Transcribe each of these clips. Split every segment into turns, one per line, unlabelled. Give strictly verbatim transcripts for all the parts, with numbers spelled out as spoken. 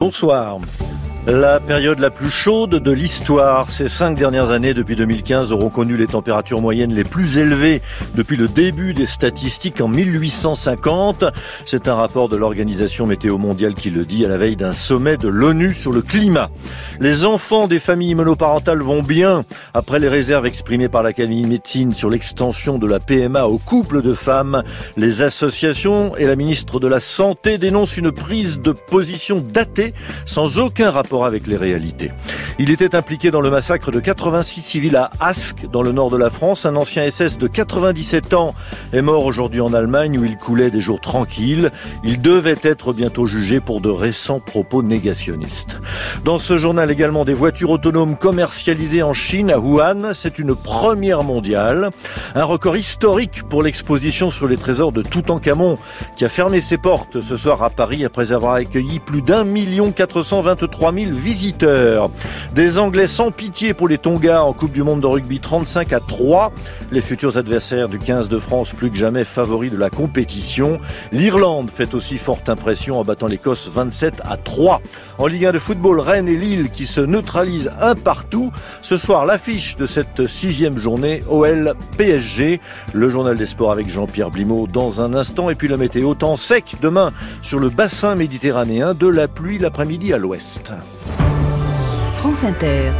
Bonsoir. La période la plus chaude de l'histoire. Ces cinq dernières années, depuis deux mille quinze, auront connu les températures moyennes les plus élevées depuis le début des statistiques en mille huit cent cinquante. C'est un rapport de l'Organisation Météo Mondiale qui le dit à la veille d'un sommet de l'ONU sur le climat. Les enfants des familles monoparentales vont bien. Après les réserves exprimées par l'Académie de médecine sur l'extension de la P M A aux couples de femmes, les associations et la ministre de la Santé dénoncent une prise de position datée sans aucun rapport avec les réalités. Il était impliqué dans le massacre de quatre-vingt-six civils à Ask, dans le nord de la France. Un ancien S S de quatre-vingt-dix-sept ans est mort aujourd'hui en Allemagne où il coulait des jours tranquilles. Il devait être bientôt jugé pour de récents propos négationnistes. Dans ce journal également, des voitures autonomes commercialisées en Chine, à Wuhan. C'est une première mondiale. Un record historique pour l'exposition sur les trésors de Toutankhamon qui a fermé ses portes ce soir à Paris après avoir accueilli plus d'un million quatre cent vingt-trois mille visiteurs. Des Anglais sans pitié pour les Tonga en Coupe du Monde de rugby, trente-cinq à trois. Les futurs adversaires du quinze de France, plus que jamais favoris de la compétition. L'Irlande fait aussi forte impression en battant l'Écosse vingt-sept à trois. En Ligue un de football, Rennes et Lille qui se neutralisent un partout. Ce soir, l'affiche de cette sixième journée, O L P S G. Le journal des sports avec Jean-Pierre Blimaud dans un instant. Et puis la météo, temps sec demain sur le bassin méditerranéen, de la pluie l'après-midi à l'ouest.
France Inter.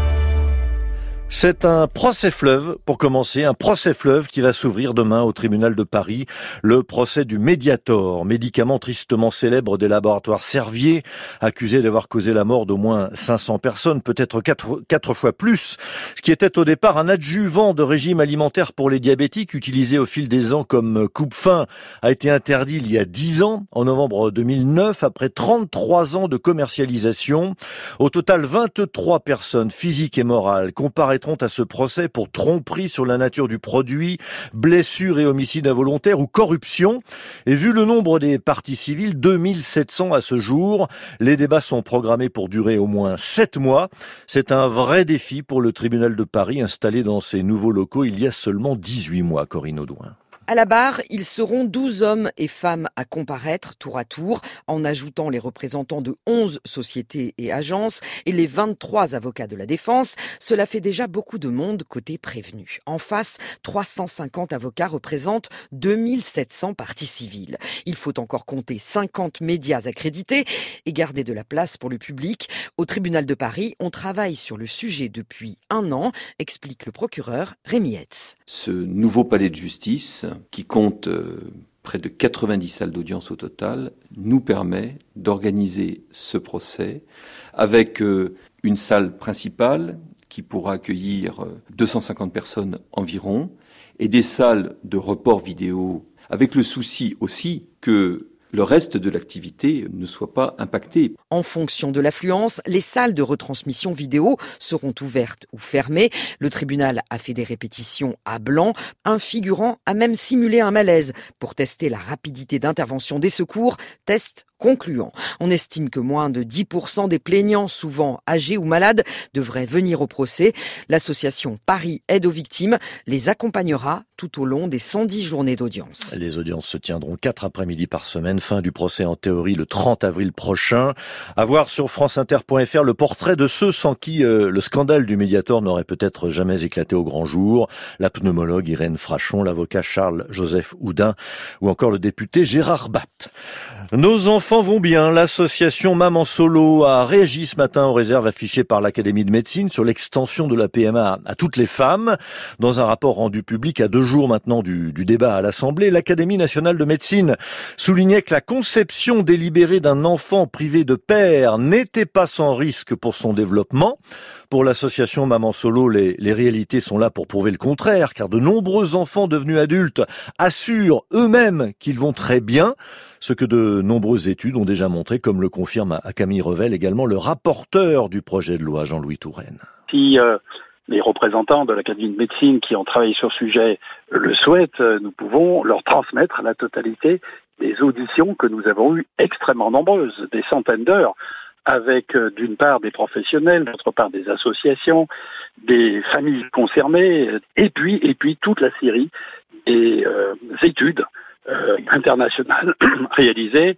C'est un procès-fleuve, pour commencer, un procès-fleuve qui va s'ouvrir demain au tribunal de Paris. Le procès du Mediator, médicament tristement célèbre des laboratoires Servier, accusé d'avoir causé la mort d'au moins cinq cents personnes, peut-être quatre, quatre fois plus. Ce qui était au départ un adjuvant de régime alimentaire pour les diabétiques, utilisé au fil des ans comme coupe-faim, a été interdit il y a dix ans, en novembre deux mille neuf, après trente-trois ans de commercialisation. Au total, vingt-trois personnes physiques et morales comparaîtront à ce procès pour tromperie sur la nature du produit, blessure et homicide involontaire ou corruption. Et vu le nombre des parties civiles, deux mille sept cents à ce jour, les débats sont programmés pour durer au moins sept mois. C'est un vrai défi pour le tribunal de Paris, installé dans ses nouveaux locaux il y a seulement dix-huit mois, Corinne Audouin.
À la barre, ils seront douze hommes et femmes à comparaître tour à tour, en ajoutant les représentants de onze sociétés et agences et les vingt-trois avocats de la défense. Cela fait déjà beaucoup de monde côté prévenu. En face, trois cent cinquante avocats représentent deux mille sept cents parties civiles. Il faut encore compter cinquante médias accrédités et garder de la place pour le public. Au tribunal de Paris, on travaille sur le sujet depuis un an, explique le procureur Rémi Hetz.
Ce nouveau palais de justice, qui compte euh, près de quatre-vingt-dix salles d'audience au total, nous permet d'organiser ce procès avec euh, une salle principale qui pourra accueillir euh, deux cent cinquante personnes environ et des salles de report vidéo avec le souci aussi que le reste de l'activité ne soit pas impacté.
En fonction de l'affluence, les salles de retransmission vidéo seront ouvertes ou fermées. Le tribunal a fait des répétitions à blanc. Un figurant a même simulé un malaise pour tester la rapidité d'intervention des secours. Test concluant. On estime que moins de dix pour cent des plaignants, souvent âgés ou malades, devraient venir au procès. L'association Paris Aide aux victimes les accompagnera tout au long des cent dix journées d'audience.
Les audiences se tiendront quatre après-midi par semaine. Fin du procès en théorie le trente avril prochain. À voir sur franceinter point f r le portrait de ceux sans qui euh, le scandale du Mediator n'aurait peut-être jamais éclaté au grand jour. La pneumologue Irène Frachon, l'avocat Charles-Joseph Houdin ou encore le député Gérard Bapt. Nos enfants vont bien. L'association Maman Solo a réagi ce matin aux réserves affichées par l'Académie de médecine sur l'extension de la P M A à toutes les femmes. Dans un rapport rendu public à deux jours maintenant du, du débat à l'Assemblée, l'Académie nationale de médecine soulignait que la conception délibérée d'un enfant privé de père n'était pas sans risque pour son développement. Pour l'association Maman Solo, les, les réalités sont là pour prouver le contraire, car de nombreux enfants devenus adultes assurent eux-mêmes qu'ils vont très bien, ce que de nombreuses études ont déjà montré, comme le confirme à Camille Revel également le rapporteur du projet de loi, Jean-Louis Touraine.
Si euh, les représentants de l'Académie de médecine qui ont travaillé sur ce sujet le souhaitent, nous pouvons leur transmettre la totalité des auditions que nous avons eues extrêmement nombreuses, des centaines d'heures, avec euh, d'une part des professionnels, d'autre part des associations, des familles concernées, et puis et puis toute la série des euh, études euh, internationales réalisées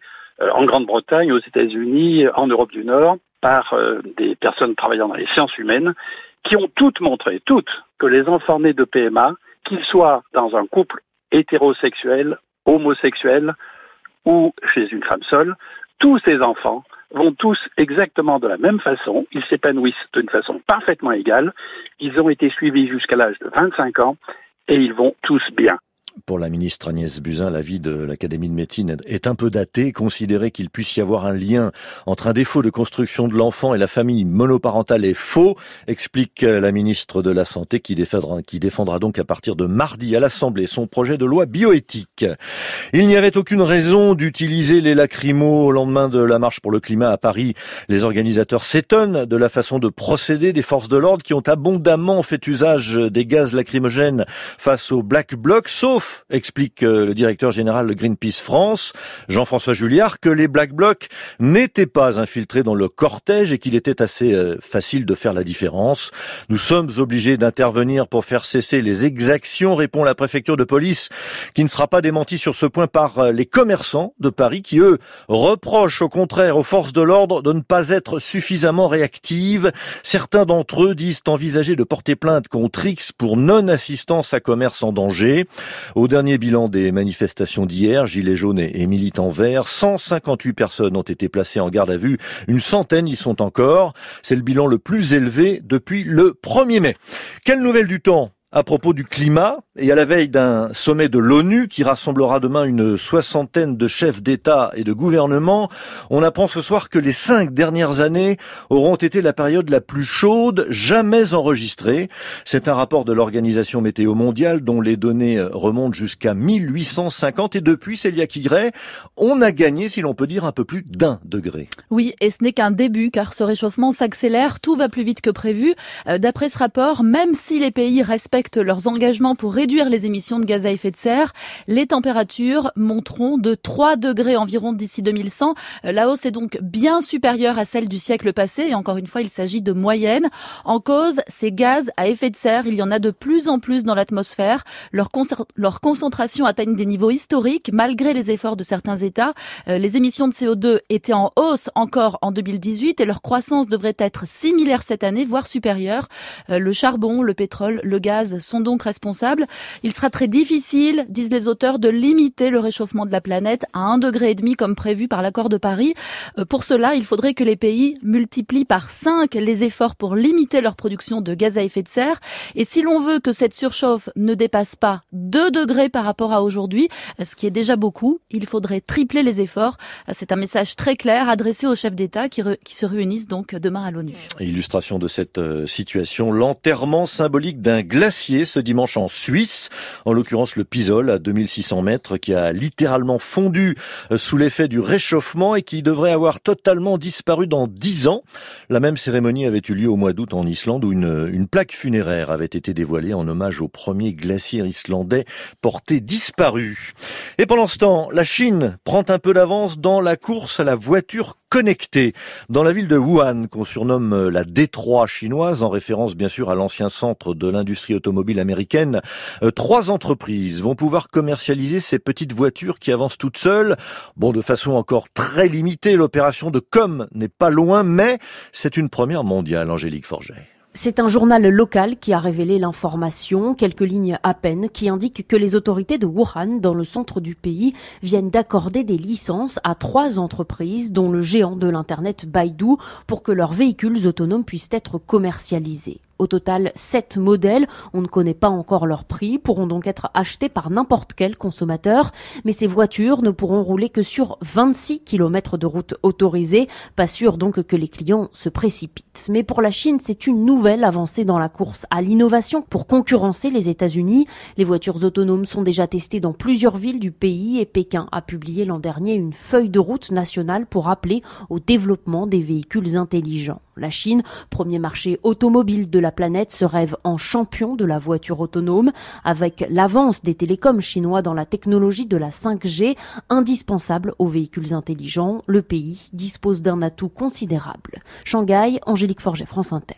euh, en Grande-Bretagne, aux États-Unis, en Europe du Nord, par euh, des personnes travaillant dans les sciences humaines, qui ont toutes montré, toutes, que les enfants nés de P M A, qu'ils soient dans un couple hétérosexuel, homosexuel ou chez une femme seule, tous ces enfants vont tous exactement de la même façon, ils s'épanouissent d'une façon parfaitement égale, ils ont été suivis jusqu'à l'âge de vingt-cinq ans et ils vont tous bien.
Pour la ministre Agnès Buzyn, l'avis de l'Académie de médecine est un peu daté. Considérer qu'il puisse y avoir un lien entre un défaut de construction de l'enfant et la famille monoparentale est faux, explique la ministre de la Santé qui défendra, qui défendra donc à partir de mardi à l'Assemblée son projet de loi bioéthique. Il n'y avait aucune raison d'utiliser les lacrymos au lendemain de la marche pour le climat à Paris. Les organisateurs s'étonnent de la façon de procéder des forces de l'ordre qui ont abondamment fait usage des gaz lacrymogènes face aux Black Blocs, sauf explique le directeur général de Greenpeace France, Jean-François Julliard, que les Black Blocs n'étaient pas infiltrés dans le cortège et qu'il était assez euh, facile de faire la différence. Nous sommes obligés d'intervenir pour faire cesser les exactions, répond la préfecture de police, qui ne sera pas démentie sur ce point par les commerçants de Paris, qui eux reprochent au contraire aux forces de l'ordre de ne pas être suffisamment réactives. Certains d'entre eux disent envisager de porter plainte contre X pour non-assistance à commerce en danger. Au dernier bilan des manifestations d'hier, gilets jaunes et militants verts, cent cinquante-huit personnes ont été placées en garde à vue. Une centaine y sont encore. C'est le bilan le plus élevé depuis le premier mai. Quelle nouvelle du temps à propos du climat et à la veille d'un sommet de l'ONU qui rassemblera demain une soixantaine de chefs d'État et de gouvernement, on apprend ce soir que les cinq dernières années auront été la période la plus chaude jamais enregistrée. C'est un rapport de l'Organisation Météo Mondiale dont les données remontent jusqu'à mille huit cent cinquante et depuis, Célia Quigret, on a gagné, si l'on peut dire, un peu plus d'un degré.
Oui, et ce n'est qu'un début car ce réchauffement s'accélère, tout va plus vite que prévu. D'après ce rapport, même si les pays respectent leurs engagements pour réduire les émissions de gaz à effet de serre, les températures monteront de trois degrés environ d'ici deux mille cent. La hausse est donc bien supérieure à celle du siècle passé et encore une fois, il s'agit de moyenne. En cause, ces gaz à effet de serre, il y en a de plus en plus dans l'atmosphère. Leur, concer- leur concentration atteigne des niveaux historiques malgré les efforts de certains États. Euh, les émissions de C O deux étaient en hausse encore en deux mille dix-huit et leur croissance devrait être similaire cette année, voire supérieure. Euh, le charbon, le pétrole, le gaz sont donc responsables. Il sera très difficile, disent les auteurs, de limiter le réchauffement de la planète à un degré et demi comme prévu par l'accord de Paris. Euh, pour cela, il faudrait que les pays multiplient par cinq les efforts pour limiter leur production de gaz à effet de serre. Et si l'on veut que cette surchauffe ne dépasse pas deux degrés par rapport à aujourd'hui, ce qui est déjà beaucoup, il faudrait tripler les efforts. C'est un message très clair adressé aux chefs d'État qui, re- qui se réunissent donc demain à l'ONU.
Illustration de cette euh, situation, l'enterrement symbolique d'un glacier ce dimanche en Suisse, en l'occurrence le Pisol à deux mille six cents mètres qui a littéralement fondu sous l'effet du réchauffement et qui devrait avoir totalement disparu dans dix ans. La même cérémonie avait eu lieu au mois d'août en Islande où une, une plaque funéraire avait été dévoilée en hommage au premier glacier islandais porté disparu. Et pendant ce temps, la Chine prend un peu d'avance dans la course à la voiture connectée. Dans la ville de Wuhan, qu'on surnomme la Détroit chinoise, en référence bien sûr à l'ancien centre de l'industrie automobile américaine, euh, trois entreprises vont pouvoir commercialiser ces petites voitures qui avancent toutes seules. Bon, de façon encore très limitée, l'opération de com n'est pas loin, mais c'est une première mondiale, Angélique Forget.
C'est un journal local qui a révélé l'information, quelques lignes à peine, qui indiquent que les autorités de Wuhan, dans le centre du pays, viennent d'accorder des licences à trois entreprises, dont le géant de l'Internet Baidu, pour que leurs véhicules autonomes puissent être commercialisés. Au total, sept modèles, on ne connaît pas encore leur prix, pourront donc être achetés par n'importe quel consommateur. Mais ces voitures ne pourront rouler que sur vingt-six kilomètres de route autorisée. Pas sûr donc que les clients se précipitent. Mais pour la Chine, c'est une nouvelle avancée dans la course à l'innovation pour concurrencer les États-Unis. Les voitures autonomes sont déjà testées dans plusieurs villes du pays et Pékin a publié l'an dernier une feuille de route nationale pour appeler au développement des véhicules intelligents. La Chine, premier marché automobile de la planète, se rêve en champion de la voiture autonome. Avec l'avance des télécoms chinois dans la technologie de la cinq G, indispensable aux véhicules intelligents, le pays dispose d'un atout considérable. Shanghai, Angélique Forget, France Inter.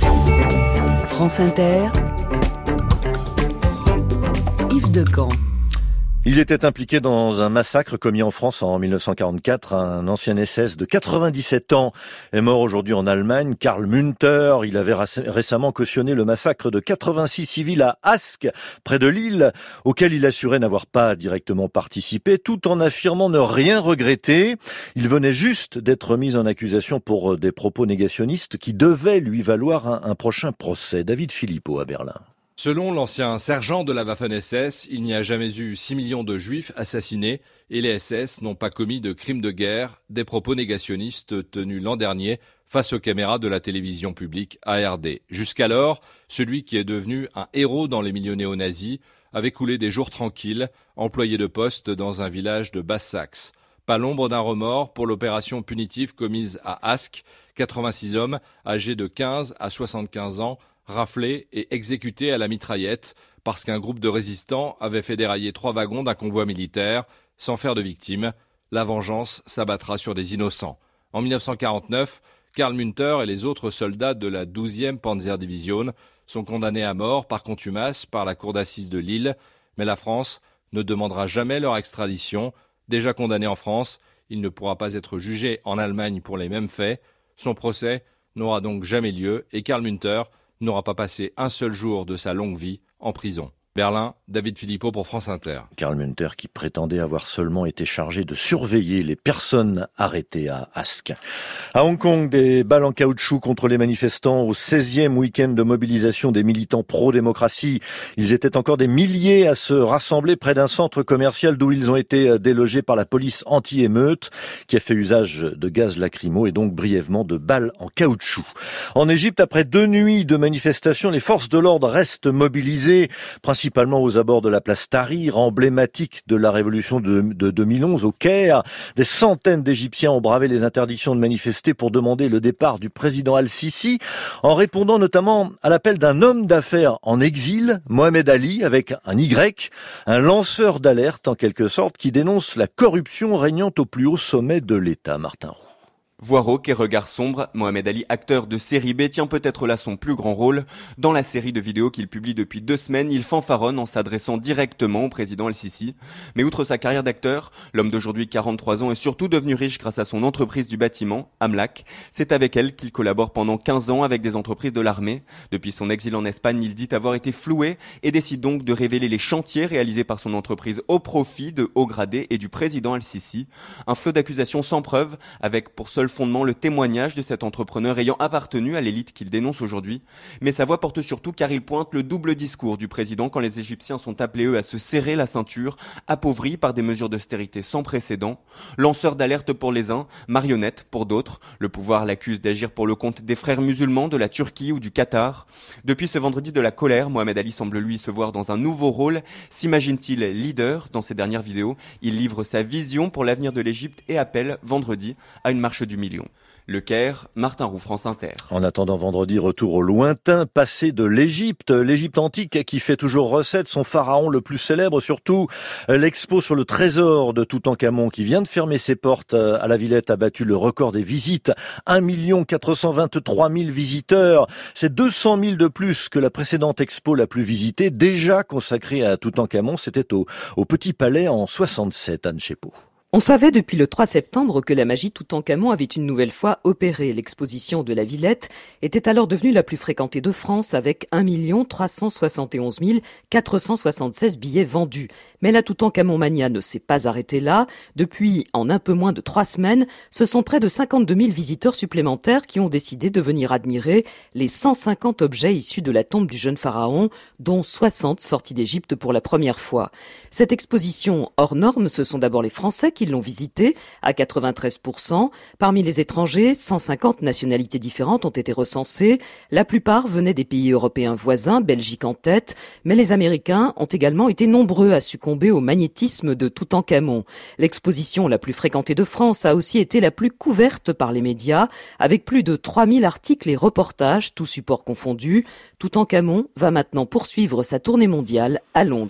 France Inter, Yves Decamp.
Il était impliqué dans un massacre commis en France en mille neuf cent quarante-quatre. Un ancien S S de quatre-vingt-dix-sept ans est mort aujourd'hui en Allemagne. Karl Münter, il avait récemment cautionné le massacre de quatre-vingt-six civils à Ask, près de Lille, auquel il assurait n'avoir pas directement participé, tout en affirmant ne rien regretter. Il venait juste d'être mis en accusation pour des propos négationnistes qui devaient lui valoir un, un prochain procès. David Philippot à Berlin.
Selon l'ancien sergent de la Waffen-S S, il n'y a jamais eu six millions de juifs assassinés et les S S n'ont pas commis de crimes de guerre, des propos négationnistes tenus l'an dernier face aux caméras de la télévision publique A R D. Jusqu'alors, celui qui est devenu un héros dans les milieux néo-nazis avait coulé des jours tranquilles, employé de poste dans un village de Basse-Saxe. Pas l'ombre d'un remords pour l'opération punitive commise à Ask, quatre-vingt-six hommes âgés de quinze à soixante-quinze ans, raflés et exécutés à la mitraillette parce qu'un groupe de résistants avait fait dérailler trois wagons d'un convoi militaire sans faire de victimes. La vengeance s'abattra sur des innocents. En mille neuf cent quarante-neuf, Karl Münter et les autres soldats de la douzième Panzerdivision sont condamnés à mort par contumace par la cour d'assises de Lille, mais la France ne demandera jamais leur extradition. Déjà condamné en France, il ne pourra pas être jugé en Allemagne pour les mêmes faits. Son procès n'aura donc jamais lieu et Karl Münter n'aura pas passé un seul jour de sa longue vie en prison. Berlin, David Philippot pour France Inter.
Karl Münter qui prétendait avoir seulement été chargé de surveiller les personnes arrêtées à Ask. À Hong Kong, des balles en caoutchouc contre les manifestants au seizième week-end de mobilisation des militants pro-démocratie. Ils étaient encore des milliers à se rassembler près d'un centre commercial d'où ils ont été délogés par la police anti-émeute qui a fait usage de gaz lacrymo et donc brièvement de balles en caoutchouc. En Égypte, après deux nuits de manifestations, les forces de l'ordre restent mobilisées, principalement principalement aux abords de la place Tahrir, emblématique de la révolution de, de deux mille onze au Caire. Des centaines d'Égyptiens ont bravé les interdictions de manifester pour demander le départ du président Al-Sisi, en répondant notamment à l'appel d'un homme d'affaires en exil, Mohamed Ali, avec un Y, un lanceur d'alerte en quelque sorte, qui dénonce la corruption régnant au plus haut sommet de l'État. Martin Roux.
Voix rauque et regard sombre, Mohamed Ali, acteur de série B, tient peut-être là son plus grand rôle. Dans la série de vidéos qu'il publie depuis deux semaines, il fanfaronne en s'adressant directement au président Al-Sisi. Mais outre sa carrière d'acteur, l'homme d'aujourd'hui quarante-trois ans est surtout devenu riche grâce à son entreprise du bâtiment, Amlac. C'est avec elle qu'il collabore pendant quinze ans avec des entreprises de l'armée. Depuis son exil en Espagne, il dit avoir été floué et décide donc de révéler les chantiers réalisés par son entreprise au profit de hauts gradés et du président Al-Sisi. Un flot d'accusations sans preuve, avec pour seul fondement le témoignage de cet entrepreneur ayant appartenu à l'élite qu'il dénonce aujourd'hui. Mais sa voix porte surtout car il pointe le double discours du président quand les Égyptiens sont appelés eux à se serrer la ceinture, appauvris par des mesures d'austérité sans précédent. Lanceur d'alerte pour les uns, marionnette pour d'autres. Le pouvoir l'accuse d'agir pour le compte des frères musulmans de la Turquie ou du Qatar. Depuis ce vendredi de la colère, Mohamed Ali semble lui se voir dans un nouveau rôle. S'imagine-t-il leader dans ses dernières vidéos? Il livre sa vision pour l'avenir de l'Égypte et appelle vendredi à une marche du million. Le Caire, Martin Roux, France Inter.
En attendant vendredi, retour au lointain passé de l'Égypte. L'Égypte antique qui fait toujours recette, son pharaon le plus célèbre surtout. L'expo sur le trésor de Toutankhamon qui vient de fermer ses portes à la Villette a battu le record des visites. un million quatre cent vingt-trois mille visiteurs. C'est deux cent mille de plus que la précédente expo la plus visitée, déjà consacrée à Toutankhamon. C'était au, au Petit Palais en soixante-sept, Anne Chepot.
On savait depuis le trois septembre que la magie Toutankhamon avait une nouvelle fois opéré. L'exposition de la Villette était alors devenue la plus fréquentée de France avec un million trois cent soixante et onze mille quatre cent soixante-seize billets vendus. Mais la Toutankhamon Mania ne s'est pas arrêtée là. Depuis, en un peu moins de trois semaines, ce sont près de cinquante-deux mille visiteurs supplémentaires qui ont décidé de venir admirer les cent cinquante objets issus de la tombe du jeune pharaon, dont soixante sortis d'Égypte pour la première fois. Cette exposition hors norme, ce sont d'abord les Français qui l'ont visité à quatre-vingt-treize pour cent. Parmi les étrangers, cent cinquante nationalités différentes ont été recensées. La plupart venaient des pays européens voisins, Belgique en tête, mais les Américains ont également été nombreux à succomber au magnétisme de Toutankhamon. L'exposition la plus fréquentée de France a aussi été la plus couverte par les médias, avec plus de trois mille articles et reportages, tous supports confondus. Toutankhamon va maintenant poursuivre sa tournée mondiale à Londres.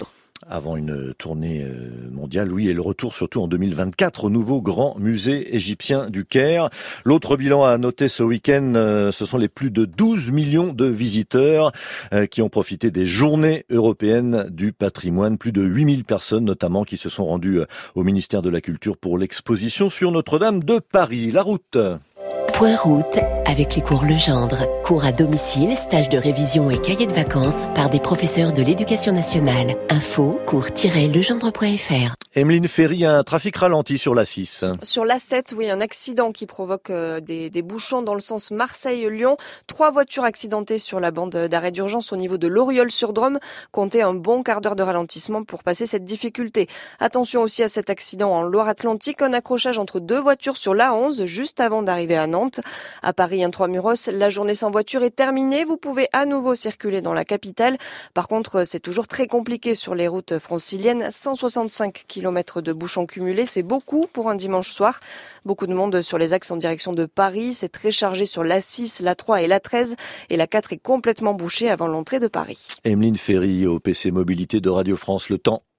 avant une tournée mondiale, oui, et le retour surtout en deux mille vingt-quatre au nouveau grand musée égyptien du Caire. L'autre bilan à noter ce week-end, ce sont les plus de douze millions de visiteurs qui ont profité des journées européennes du patrimoine. Plus de huit mille personnes notamment qui se sont rendues au ministère de la Culture pour l'exposition sur Notre-Dame de Paris. La route.
Point route avec les cours Legendre. Cours à domicile, stage de révision et cahiers de vacances par des professeurs de l'Éducation nationale. Info cours tiret legendre point f r.
Emeline Ferry, un trafic ralenti sur l'A six.
Sur l'A sept, oui, un accident qui provoque euh, des, des bouchons dans le sens Marseille-Lyon. Trois voitures accidentées sur la bande d'arrêt d'urgence au niveau de l'Oriol-sur-Drôme. Comptez un bon quart d'heure de ralentissement pour passer cette difficulté. Attention aussi à cet accident en Loire-Atlantique. Un accrochage entre deux voitures sur l'A onze juste avant d'arriver à Nantes. À Paris, Intramuros, la journée sans voiture est terminée. Vous pouvez à nouveau circuler dans la capitale. Par contre, c'est toujours très compliqué sur les routes franciliennes. cent soixante-cinq kilomètres de bouchons cumulés, c'est beaucoup pour un dimanche soir. Beaucoup de monde sur les axes en direction de Paris. C'est très chargé sur l'A six, l'A trois et l'A treize. Et l'A quatre est complètement bouchée avant l'entrée de Paris.
Emeline Ferry au P C Mobilité de Radio France. Le temps.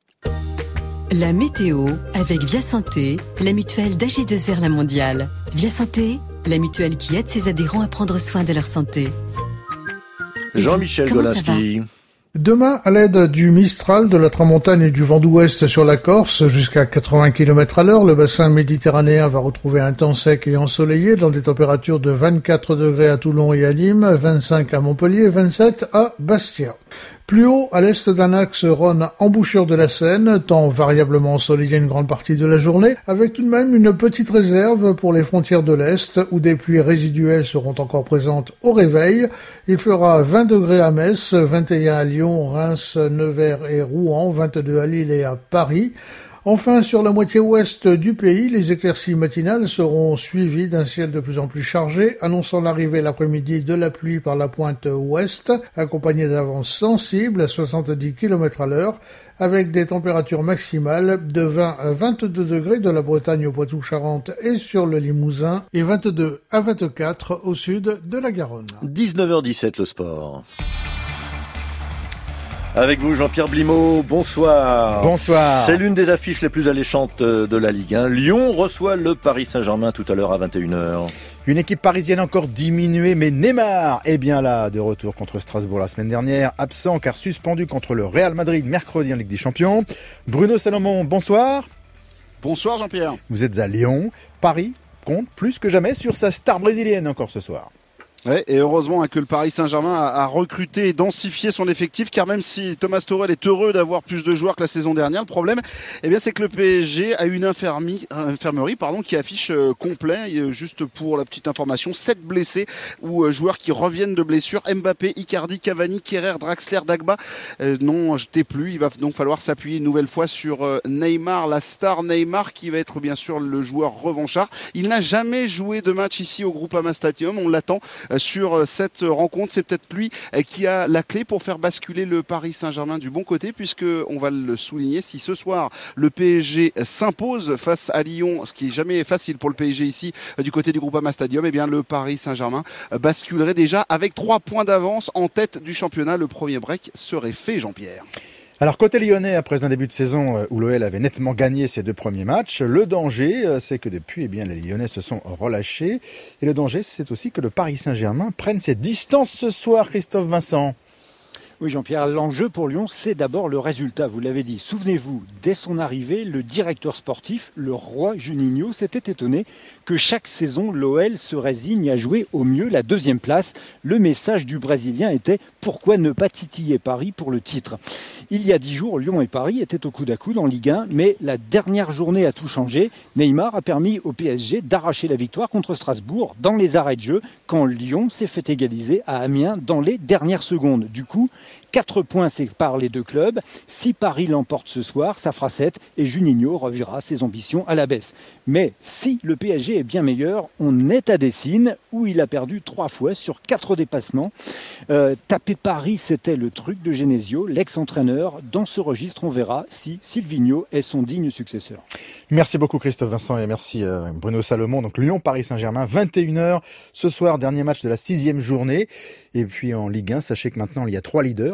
La météo avec Via Santé, la mutuelle d'A G deux R La Mondiale. Via Santé, la mutuelle qui aide ses adhérents à prendre soin de leur santé.
Jean-Michel Golinski.
Demain, à l'aide du Mistral, de la Tramontane et du vent d'ouest sur la Corse, jusqu'à quatre-vingts kilomètres à l'heure, le bassin méditerranéen va retrouver un temps sec et ensoleillé dans des températures de vingt-quatre degrés à Toulon et à Nîmes, vingt-cinq à Montpellier, vingt-sept à Bastia. Plus haut, à l'est d'un axe Rhône-embouchure de la Seine, temps variablement ensoleillé une grande partie de la journée, avec tout de même une petite réserve pour les frontières de l'Est, où des pluies résiduelles seront encore présentes au réveil. Il fera vingt degrés à Metz, vingt et un à Lyon, Reims, Nevers et Rouen, vingt-deux à Lille et à Paris. Enfin, sur la moitié ouest du pays, les éclaircies matinales seront suivies d'un ciel de plus en plus chargé, annonçant l'arrivée l'après-midi de la pluie par la pointe ouest, accompagnée d'avances sensibles à soixante-dix kilomètres à l'heure, avec des températures maximales de vingt à vingt-deux degrés de la Bretagne au Poitou-Charentes et sur le Limousin, et vingt-deux à vingt-quatre au sud de la Garonne.
dix-neuf heures dix-sept, le sport. Avec vous, Jean-Pierre Blimaud, bonsoir.
Bonsoir.
C'est l'une des affiches les plus alléchantes de la Ligue un. Lyon reçoit le Paris Saint-Germain tout à l'heure à vingt et une heures.
Une équipe parisienne encore diminuée, mais Neymar est bien là, de retour contre Strasbourg la semaine dernière, absent car suspendu contre le Real Madrid mercredi en Ligue des Champions. Bruno Salomon, bonsoir.
Bonsoir Jean-Pierre.
Vous êtes à Lyon. Paris compte plus que jamais sur sa star brésilienne encore ce soir.
Ouais, et heureusement hein, que le Paris Saint-Germain a, a recruté et densifié son effectif, car même si Thomas Tuchel est heureux d'avoir plus de joueurs que la saison dernière, le problème, eh bien, c'est que le P S G a une infirmerie, infirmerie pardon, qui affiche euh, complet. Et, euh, juste pour la petite information, sept blessés ou euh, joueurs qui reviennent de blessures. Mbappé, Icardi, Cavani, Kerrer, Draxler, Dagba euh, n'ont jeté plus. Il va donc falloir s'appuyer une nouvelle fois sur euh, Neymar, la star Neymar, qui va être bien sûr le joueur revanchard. Il n'a jamais joué de match ici au Groupama Stadium. On l'attend sur cette rencontre. C'est peut-être lui qui a la clé pour faire basculer le Paris Saint-Germain du bon côté, puisque on va le souligner, si ce soir le P S G s'impose face à Lyon, ce qui est jamais facile pour le P S G ici du côté du Groupama Stadium, eh bien le Paris Saint-Germain basculerait déjà avec trois points d'avance en tête du championnat. Le premier break serait fait, Jean-Pierre.
Alors côté lyonnais, après un début de saison où l'O L avait nettement gagné ses deux premiers matchs, le danger, c'est que depuis, eh bien, les Lyonnais se sont relâchés. Et le danger, c'est aussi que le Paris Saint-Germain prenne ses distances ce soir, Christophe Vincent.
Oui Jean-Pierre, l'enjeu pour Lyon, c'est d'abord le résultat, vous l'avez dit. Souvenez-vous, dès son arrivée, le directeur sportif, le roi Juninho, s'était étonné que chaque saison, l'O L se résigne à jouer au mieux la deuxième place. Le message du Brésilien était « Pourquoi ne pas titiller Paris pour le titre ?» Il y a dix jours, Lyon et Paris étaient au coude à coude en Ligue un, mais la dernière journée a tout changé. Neymar a permis au P S G d'arracher la victoire contre Strasbourg dans les arrêts de jeu, quand Lyon s'est fait égaliser à Amiens dans les dernières secondes. Du coup, quatre points séparent les deux clubs. Si Paris l'emporte ce soir, ça fera sept et Juninho reverra ses ambitions à la baisse. Mais si le P S G est bien meilleur, on est à Dessine où il a perdu trois fois sur quatre dépassements. Euh, taper Paris, c'était le truc de Genesio, l'ex-entraîneur. Dans ce registre, on verra si Silvino est son digne successeur.
Merci beaucoup Christophe Vincent et merci euh, Bruno Salomon. Donc Lyon-Paris Saint-Germain, vingt et une heures ce soir, dernier match de la sixième journée. Et puis en Ligue un, sachez que maintenant il y a trois leaders.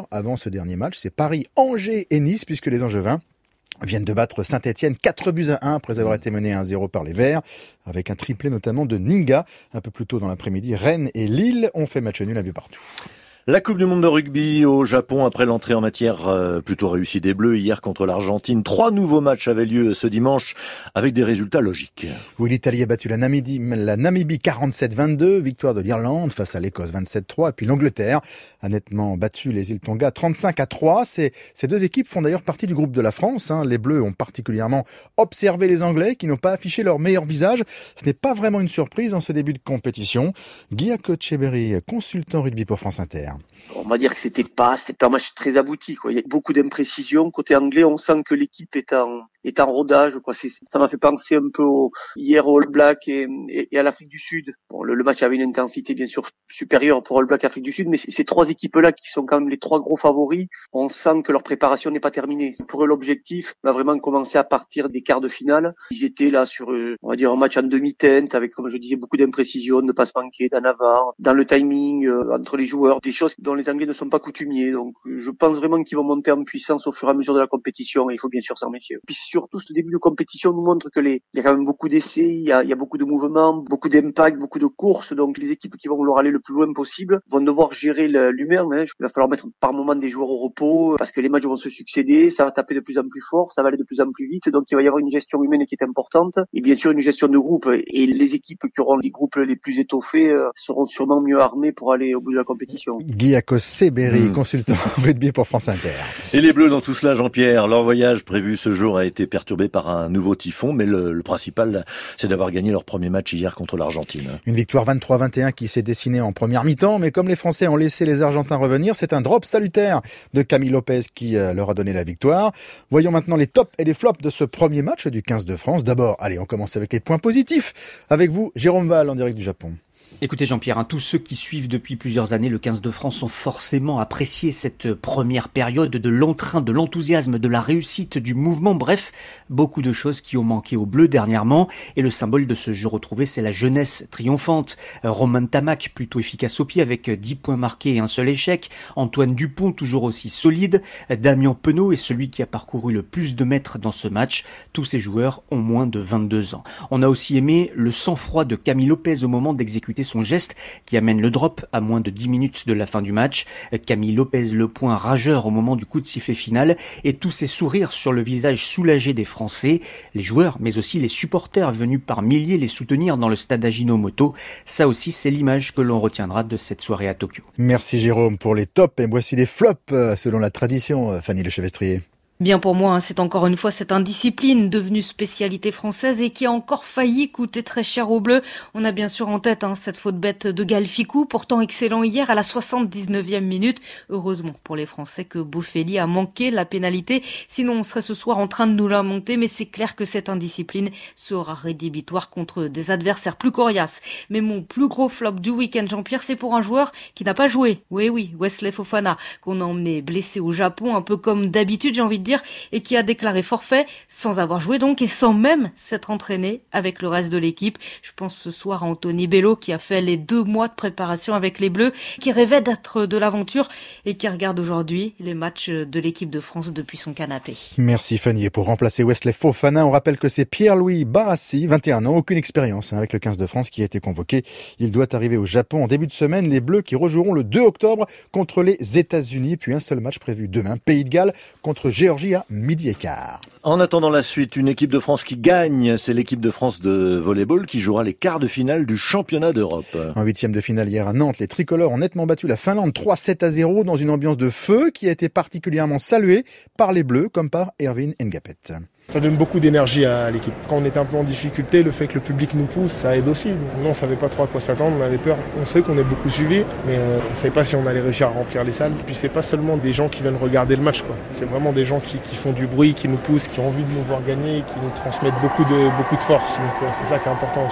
d'ailleurs avant ce dernier match. C'est Paris, Angers et Nice, puisque les Angevins viennent de battre Saint-Etienne quatre buts à un après avoir été menés un zéro par les Verts, avec un triplé notamment de Ninga. Un peu plus tôt dans l'après-midi, Rennes et Lille ont fait match nul à but partout.
La Coupe du Monde de rugby au Japon après l'entrée en matière euh, plutôt réussie des Bleus hier contre l'Argentine. Trois nouveaux matchs avaient lieu ce dimanche avec des résultats logiques.
Oui, l'Italie a battu la Namibie, la Namibie quarante-sept vingt-deux, victoire de l'Irlande face à l'Écosse vingt-sept trois, et puis l'Angleterre a nettement battu les îles Tonga trente-cinq à trois. Ces, ces deux équipes font d'ailleurs partie du groupe de la France. Hein. Les Bleus ont particulièrement observé les Anglais qui n'ont pas affiché leur meilleur visage. Ce n'est pas vraiment une surprise en ce début de compétition. Guy Akotcheberry, consultant rugby pour France Inter.
On va dire que c'était pas, c'était pas un match très abouti, quoi. Il y a beaucoup d'imprécisions. Côté anglais, on sent que l'équipe est en, est en rodage, quoi. C'est, ça m'a fait penser un peu au, hier au All Black et, et, et à l'Afrique du Sud. Bon, le, le match avait une intensité, bien sûr, supérieure pour All Black et Afrique du Sud, mais c- ces trois équipes-là qui sont quand même les trois gros favoris, on sent que leur préparation n'est pas terminée. Pour eux, l'objectif va vraiment commencer à partir des quarts de finale. Ils étaient là sur, on va dire, un match en demi-teinte avec, comme je disais, beaucoup d'imprécisions, de passes manquées, d'en avant, dans le timing, euh, entre les joueurs, des choses dont les Anglais ne sont pas coutumiers. Donc, je pense vraiment qu'ils vont monter en puissance au fur et à mesure de la compétition et il faut bien sûr s'en méfier. Puis surtout, ce début de compétition nous montre que les, il y a quand même beaucoup d'essais, il y a, il y a beaucoup de mouvements, beaucoup d'impact, beaucoup de courses. Donc, les équipes qui vont vouloir aller le plus loin possible vont devoir gérer le, l'humain. Hein. Il va falloir mettre par moment des joueurs au repos parce que les matchs vont se succéder, ça va taper de plus en plus fort, ça va aller de plus en plus vite. Donc, il va y avoir une gestion humaine qui est importante et bien sûr une gestion de groupe. Et les équipes qui auront les groupes les plus étoffés euh, seront sûrement mieux armées pour aller au bout de la compétition.
Guy Akotcheberry, mmh. consultant rugby pour France Inter.
Et les Bleus dans tout cela, Jean-Pierre, leur voyage prévu ce jour a été perturbé par un nouveau typhon, mais le, le principal, c'est d'avoir gagné leur premier match hier contre l'Argentine.
Une victoire vingt-trois vingt et un qui s'est dessinée en première mi-temps, mais comme les Français ont laissé les Argentins revenir, c'est un drop salutaire de Camille Lopez qui euh, leur a donné la victoire. Voyons maintenant les tops et les flops de ce premier match du quinze de France. D'abord, allez, on commence avec les points positifs. Avec vous, Jérôme Val, en direct du Japon.
Écoutez Jean-Pierre, hein, tous ceux qui suivent depuis plusieurs années le quinze de France ont forcément apprécié cette première période de l'entrain, de l'enthousiasme, de la réussite, du mouvement, bref, beaucoup de choses qui ont manqué aux Bleus dernièrement. Et le symbole de ce jeu retrouvé, c'est la jeunesse triomphante. Romain Tamac, plutôt efficace au pied avec dix points marqués et un seul échec. Antoine Dupont, toujours aussi solide. Damien Penaud est celui qui a parcouru le plus de mètres dans ce match. Tous ces joueurs ont moins de vingt-deux ans. On a aussi aimé le sang-froid de Camille Lopez au moment d'exécuter son geste qui amène le drop à moins de dix minutes de la fin du match. Camille Lopez, le point rageur au moment du coup de sifflet final, et tous ces sourires sur le visage soulagé des Français, les joueurs mais aussi les supporters venus par milliers les soutenir dans le stade Ajinomoto. Ça aussi, c'est l'image que l'on retiendra de cette soirée à Tokyo.
Merci Jérôme pour les tops, et voici les flops selon la tradition, Fanny Lechevestrier.
Bien pour moi, hein, c'est encore une fois cette indiscipline devenue spécialité française et qui a encore failli coûter très cher aux Bleus. On a bien sûr en tête hein, cette faute bête de Galficou, pourtant excellent hier à la soixante-dix-neuvième minute. Heureusement pour les Français que Bouffelli a manqué la pénalité, sinon on serait ce soir en train de nous la monter, mais c'est clair que cette indiscipline sera rédhibitoire contre des adversaires plus coriaces. Mais mon plus gros flop du week-end, Jean-Pierre, c'est pour un joueur qui n'a pas joué. Oui, oui, Wesley Fofana, qu'on a emmené blessé au Japon, un peu comme d'habitude, j'ai envie de dire, et qui a déclaré forfait sans avoir joué donc et sans même s'être entraîné avec le reste de l'équipe. Je pense ce soir à Anthony Bello qui a fait les deux mois de préparation avec les Bleus, qui rêvait d'être de l'aventure et qui regarde aujourd'hui les matchs de l'équipe de France depuis son canapé.
Merci Fanny. Et pour remplacer Wesley Fofana, on rappelle que c'est Pierre-Louis Barassi, vingt et un ans, aucune expérience hein, avec le quinze de France qui a été convoqué. Il doit arriver au Japon en début de semaine. Les Bleus qui rejoueront le deux octobre contre les États-Unis, puis un seul match prévu demain, Pays de Galles contre Géorgie à midi et quart.
En attendant la suite, une équipe de France qui gagne, c'est l'équipe de France de volleyball qui jouera les quarts de finale du championnat d'Europe.
En huitième de finale hier à Nantes, les tricolores ont nettement battu la Finlande trois sept à zéro dans une ambiance de feu qui a été particulièrement saluée par les Bleus comme par Erwin Ngapet.
Ça donne beaucoup d'énergie à l'équipe. Quand on est un peu en difficulté, le fait que le public nous pousse, ça aide aussi. Non, on ne savait pas trop à quoi s'attendre, on avait peur. On savait qu'on est beaucoup suivi, mais on ne savait pas si on allait réussir à remplir les salles. Et puis c'est pas seulement des gens qui viennent regarder le match, quoi. C'est vraiment des gens qui, qui font du bruit, qui nous poussent, qui ont envie de nous voir gagner, qui nous transmettent beaucoup de, beaucoup de force. Donc c'est ça qui est important aussi.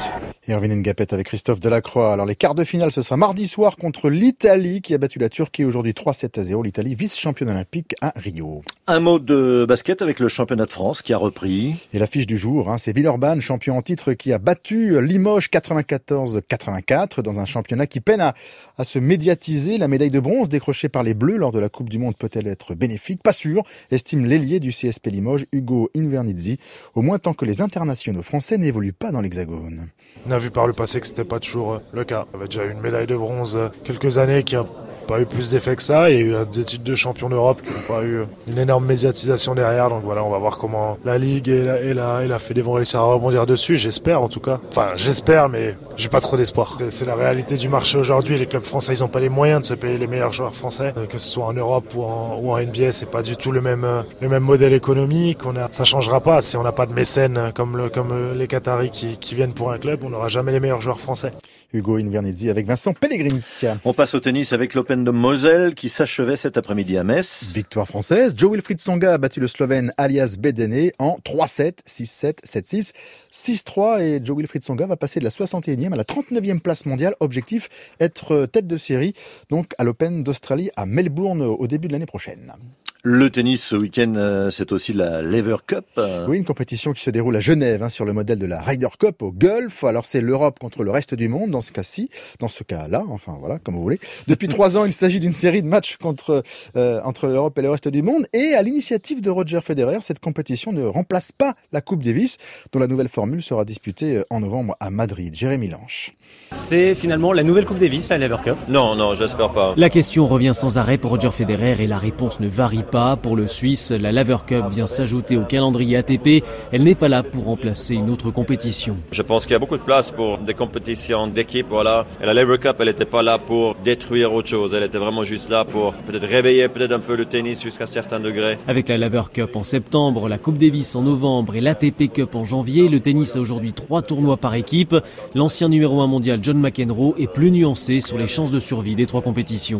Hervé Ngapet avec Christophe Delacroix. Alors les quarts de finale, ce sera mardi soir contre l'Italie qui a battu la Turquie aujourd'hui trois sept à zéro. L'Italie vice-championne olympique à Rio.
Un mot de basket avec le championnat de France qui a repris.
Et l'affiche du jour, hein, c'est Villeurbanne, champion en titre, qui a battu Limoges quatre-vingt-quatorze à quatre-vingt-quatre dans un championnat qui peine à, à se médiatiser. La médaille de bronze décrochée par les Bleus lors de la Coupe du Monde peut-elle être bénéfique? Pas sûr, estime l'ailier du C S P Limoges, Hugo Invernizzi, au moins tant que les internationaux français n'évoluent pas dans l'Hexagone.
On a vu par le passé que c'était pas toujours le cas. Il y avait déjà eu une médaille de bronze quelques années qui a pas eu plus d'effet que ça. Il y a eu des titres de champion d'Europe qui n'ont pas eu une énorme médiatisation derrière. Donc voilà, on va voir comment la Ligue et la, et la, et la Fédé vont réussir à rebondir dessus. J'espère en tout cas. Enfin, j'espère, mais j'ai pas trop d'espoir. C'est la réalité du marché aujourd'hui. Les clubs français, ils n'ont pas les moyens de se payer les meilleurs joueurs français. Que ce soit en Europe ou en, ou en N B A, c'est pas du tout le même, le même modèle économique. On a, ça changera pas si on n'a pas de mécènes comme, le, comme les Qataris qui, qui viennent pour un club. On n'aura jamais les meilleurs joueurs français.
Hugo Invernizzi avec Vincent Pellegrini.
On passe au tennis avec l'Open de Moselle qui s'achevait cet après-midi à Metz.
Victoire française. Jo-Wilfried Tsonga a battu le Slovène Alias Bedene en trois sept, six sept, sept six, six trois et Jo-Wilfried Tsonga va passer de la soixante et unième à la trente-neuvième place mondiale. Objectif, être tête de série donc à l'Open d'Australie à Melbourne au début de l'année prochaine.
Le tennis ce week-end, c'est aussi la Lever Cup.
Oui, une compétition qui se déroule à Genève, hein, sur le modèle de la Ryder Cup au golf. Alors c'est l'Europe contre le reste du monde dans ce cas-ci, dans ce cas-là, enfin voilà, comme vous voulez. Depuis trois ans, il s'agit d'une série de matchs contre, euh, entre l'Europe et le reste du monde. Et à l'initiative de Roger Federer, cette compétition ne remplace pas la Coupe Davis, dont la nouvelle formule sera disputée en novembre à Madrid. Jérémy Lanche.
C'est finalement la nouvelle Coupe Davis, la Lever Cup?
Non, non, j'espère pas.
La question revient sans arrêt pour Roger Federer et la réponse ne varie pas. Pour le Suisse, la Lever Cup vient s'ajouter au calendrier A T P. Elle n'est pas là pour remplacer une autre compétition.
Je pense qu'il y a beaucoup de place pour des compétitions d'équipe, voilà. Et la Lever Cup, elle n'était pas là pour détruire autre chose. Elle était vraiment juste là pour peut-être réveiller peut-être un peu le tennis jusqu'à un certain degré.
Avec la Lever Cup en septembre, la Coupe Davis en novembre et l'A T P Cup en janvier, le tennis a aujourd'hui trois tournois par équipe. L'ancien numéro un mondial John McEnroe est plus nuancé sur les chances de survie des trois compétitions.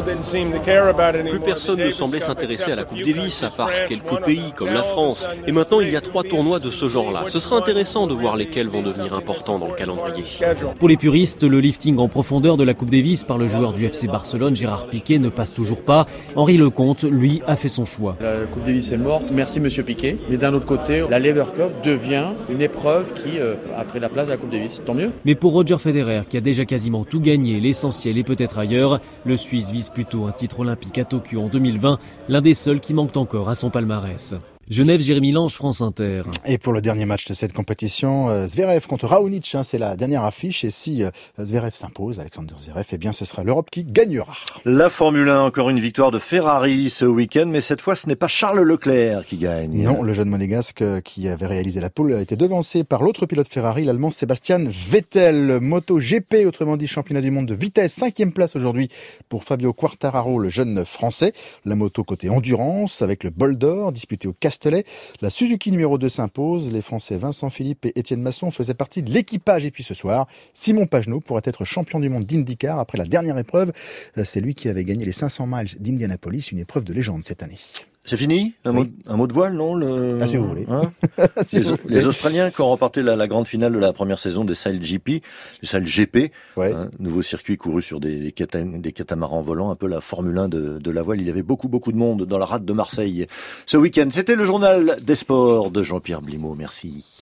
Plus personne ne semblait s'intéresser à la Coupe Davis, à part quelques pays comme la France. Et maintenant, il y a trois tournois de ce genre-là. Ce sera intéressant de voir lesquels vont devenir importants dans le calendrier.
Pour les puristes, le lifting en profondeur de la Coupe Davis par le joueur du F C Barcelone, Gérard Piqué, ne passe toujours pas. Henri Lecomte, lui, a fait son choix.
La Coupe Davis est morte, merci Monsieur Piqué. Mais d'un autre côté, la Lever Cup devient une épreuve qui euh, a pris la place de la Coupe Davis. Tant mieux.
Mais pour Roger Federer, qui a déjà quasiment tout gagné, l'essentiel est peut-être ailleurs. Le Suisse vise plutôt un titre olympique à Tokyo en deux mille vingt, l'un des seuls qui manque encore à son palmarès. Genève, Jérémy Lange, France Inter.
Et pour le dernier match de cette compétition, euh, Zverev contre Raonic, hein, c'est la dernière affiche. Et si euh, Zverev s'impose, Alexander Zverev, eh bien ce sera l'Europe qui gagnera.
La Formule un, encore une victoire de Ferrari ce week-end, mais cette fois ce n'est pas Charles Leclerc qui gagne.
Non, le jeune monégasque qui avait réalisé la pole a été devancé par l'autre pilote Ferrari, l'Allemand Sébastien Vettel. MotoGP, autrement dit championnat du monde de vitesse, cinquième place aujourd'hui pour Fabio Quartararo, le jeune français. La moto côté endurance avec le bol d'or disputé au Castellet. La Suzuki numéro deux s'impose. Les Français Vincent Philippe et Étienne Masson faisaient partie de l'équipage. Et puis ce soir, Simon Pagenaud pourrait être champion du monde d'IndyCar après la dernière épreuve. C'est lui qui avait gagné les cinq cents miles d'Indianapolis, une épreuve de légende cette année.
C'est fini un, oui. mot, un mot de voile, non le...
Ah, si vous voulez.
Hein
si
les,
vous
les
voulez.
Australiens qui ont remporté la, la grande finale de la première saison des Sail G P, les Sail G P,
ouais.
hein, nouveau circuit couru sur des, des, cata, des catamarans volants, un peu la Formule un de, de la voile. Il y avait beaucoup, beaucoup de monde dans la rade de Marseille ce week-end. C'était le journal des sports de Jean-Pierre Blimaud. Merci.